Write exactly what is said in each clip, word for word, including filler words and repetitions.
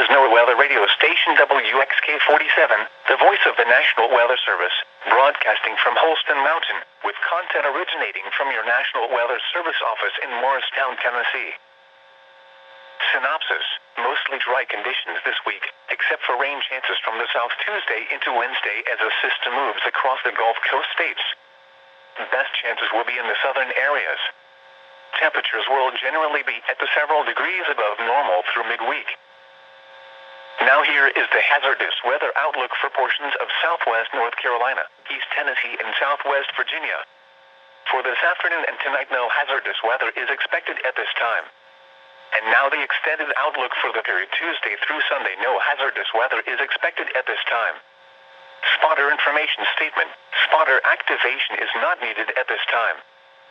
NOAA Weather Radio Station W X K forty-seven, the voice of the National Weather Service, broadcasting from Holston Mountain, with content originating from your National Weather Service office in Morristown, Tennessee. Synopsis: mostly dry conditions this week, except for rain chances from the south Tuesday into Wednesday as a system moves across the Gulf Coast states. Best chances will be in the southern areas. Temperatures will generally be at the several degrees above normal through midweek. Now here is the hazardous weather outlook for portions of southwest North Carolina, East Tennessee, and southwest Virginia. For this afternoon and tonight, no hazardous weather is expected at this time. And now the extended outlook for the period Tuesday through Sunday. No hazardous weather is expected at this time. Spotter information statement: spotter activation is not needed at this time.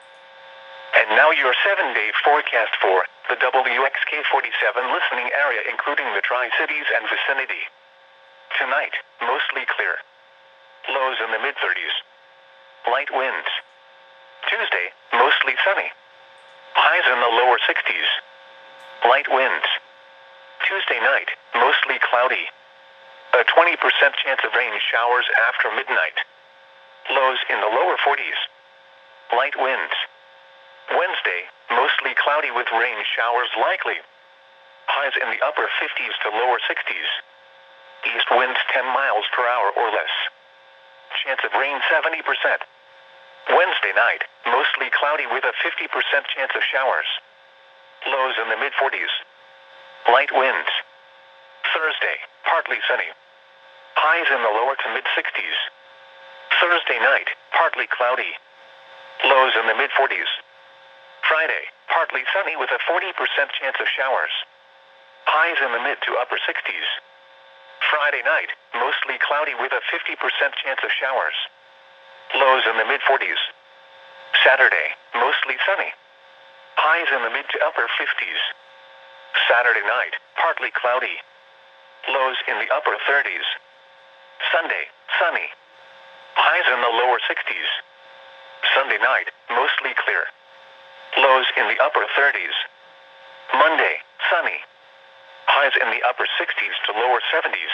And now your seven-day forecast for the W X K forty-seven listening area, including the Tri-Cities and vicinity. Tonight, mostly clear. Lows in the mid thirties. Light winds. Tuesday, mostly sunny. Highs in the lower sixties. Light winds. Tuesday night, mostly cloudy. A twenty percent chance of rain showers after midnight. Lows in the lower forties. Light winds. Wednesday, mostly cloudy with rain showers likely. Highs in the upper fifties to lower sixties. East winds ten miles per hour or less. Chance of rain seventy percent. Wednesday night, mostly cloudy with a fifty percent chance of showers. Lows in the mid forties. Light winds. Thursday, partly sunny. Highs in the lower to mid sixties. Thursday night, partly cloudy. Lows in the mid forties. Friday, partly sunny with a forty percent chance of showers. Highs in the mid to upper sixties. Friday night, mostly cloudy with a fifty percent chance of showers. Lows in the mid forties. Saturday, mostly sunny. Highs in the mid to upper fifties. Saturday night, partly cloudy. Lows in the upper thirties. Sunday, sunny. Highs in the lower sixties. Sunday night, mostly clear. Lows in the upper thirties. Monday, sunny. Highs in the upper sixties to lower seventies.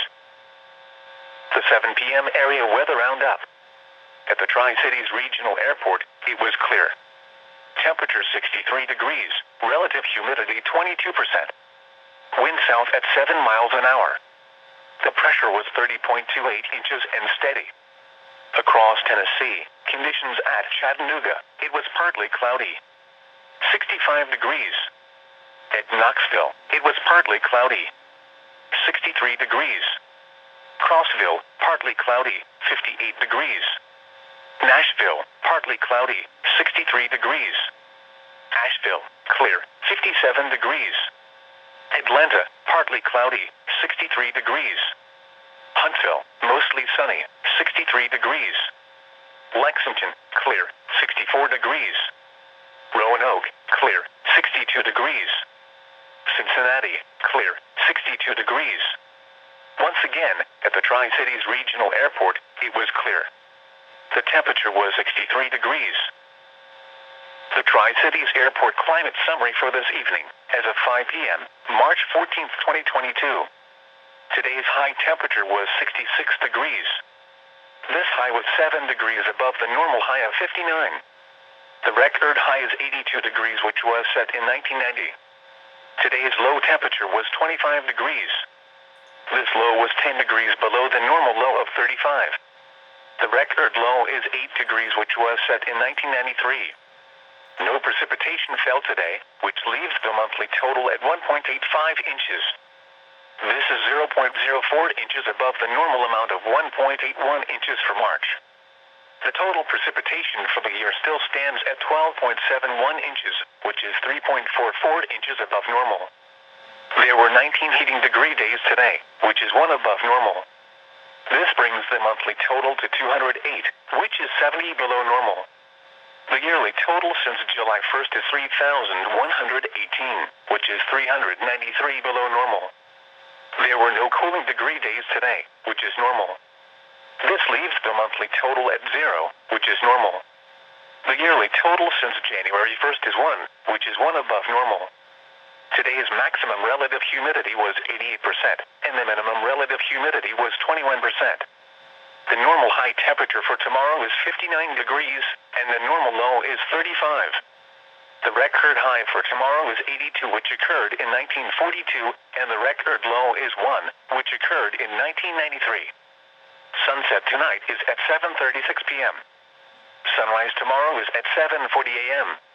The seven p m area weather roundup. At the Tri-Cities Regional Airport, it was clear. Temperature sixty-three degrees, relative humidity twenty-two percent. Wind south at seven miles an hour. The pressure was thirty point two eight inches and steady. Across Tennessee, conditions at Chattanooga, it was partly cloudy. sixty-five degrees. At Knoxville, it was partly cloudy. sixty-three degrees. Crossville, partly cloudy, fifty-eight degrees. Nashville, partly cloudy, sixty-three degrees. Asheville, clear, fifty-seven degrees. Atlanta, partly cloudy, sixty-three degrees. Huntsville, mostly sunny, sixty-three degrees. Lexington, clear, sixty-four degrees. Roanoke, clear, sixty-two degrees. Cincinnati, clear, sixty-two degrees. Once again, at the Tri-Cities Regional Airport, it was clear. The temperature was sixty-three degrees. The Tri-Cities Airport climate summary for this evening, as of five p m, March fourteenth, twenty twenty-two. Today's high temperature was sixty-six degrees. This high was seven degrees above the normal high of fifty-nine. The record high is eighty-two degrees, which was set in nineteen ninety. Today's low temperature was twenty-five degrees. This low was ten degrees below the normal low of thirty-five. The record low is eight degrees, which was set in nineteen ninety-three. No precipitation fell today, which leaves the monthly total at one point eight five inches. This is zero point zero four inches above the normal amount of one point eight one inches for March. The total precipitation for the year still stands at twelve point seven one inches, which is three point four four inches above normal. There were nineteen heating degree days today, which is one above normal. This brings the monthly total to two hundred eight, which is seventy below normal. The yearly total since July first is three thousand one hundred eighteen, which is three hundred ninety-three below normal. There were no cooling degree days today, which is normal. This leaves the monthly total at zero, which is normal. The yearly total since January first is one, which is one above normal. Today's maximum relative humidity was eighty-eight percent, and the minimum relative humidity was twenty-one percent. The normal high temperature for tomorrow is fifty-nine degrees, and the normal low is thirty-five. The record high for tomorrow is eighty-two, which occurred in nineteen forty-two, and the record low is one, which occurred in nineteen ninety-three. Sunset tonight is at seven thirty-six p m Sunrise tomorrow is at seven forty a m